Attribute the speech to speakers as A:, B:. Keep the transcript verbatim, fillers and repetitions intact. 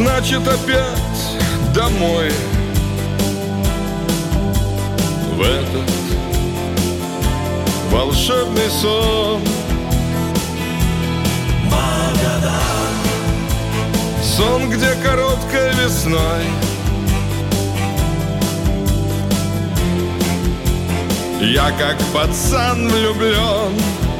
A: Значит, опять домой, в этот волшебный сон.
B: Магадан.
A: Сон, где короткой весной я как пацан влюблен